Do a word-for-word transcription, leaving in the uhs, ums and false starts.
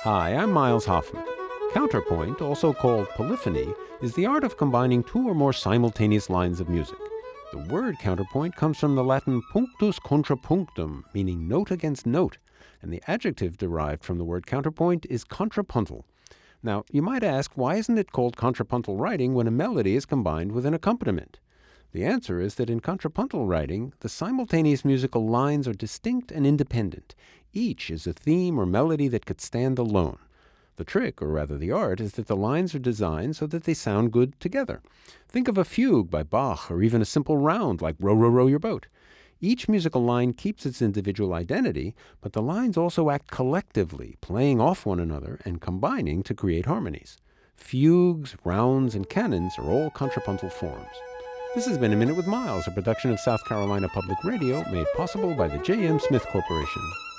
Hi, I'm Miles Hoffman. Counterpoint, also called polyphony, is the art of combining two or more simultaneous lines of music. The word counterpoint comes from the Latin punctus contra punctum, meaning note against note, and the adjective derived from the word counterpoint is contrapuntal. Now, you might ask, why isn't it called contrapuntal writing when a melody is combined with an accompaniment? The answer is that in contrapuntal writing, the simultaneous musical lines are distinct and independent. Each is a theme or melody that could stand alone. The trick, or rather the art, is that the lines are designed so that they sound good together. Think of a fugue by Bach, or even a simple round like Row, Row, Row Your Boat. Each musical line keeps its individual identity, but the lines also act collectively, playing off one another and combining to create harmonies. Fugues, rounds, and canons are all contrapuntal forms. This has been A Minute with Miles, a production of South Carolina Public Radio, made possible by the J M Smith Corporation.